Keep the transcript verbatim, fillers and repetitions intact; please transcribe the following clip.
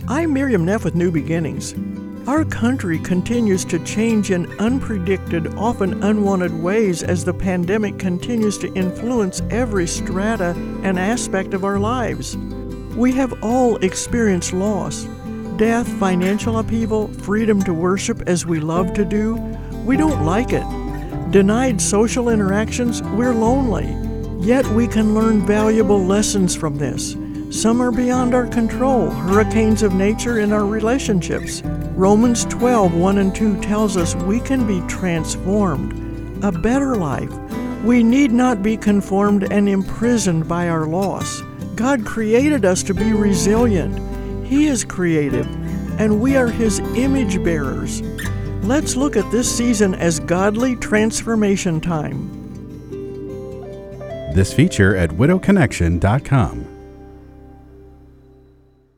I'm Miriam Neff with New Beginnings. Our country continues to change in unpredicted, often unwanted ways as the pandemic continues to influence every strata and aspect of our lives. We have all experienced loss, death, financial upheaval, freedom to worship as we love to do. We don't like it. Denied social interactions, we're lonely. Yet we can learn valuable lessons from this. Some are beyond our control, hurricanes of nature in our relationships. Romans twelve, one and two tells us we can be transformed, a better life. We need not be conformed and imprisoned by our loss. God created us to be resilient. He is creative, and we are His image bearers. Let's look at this season as godly transformation time. This feature at widow connection dot com.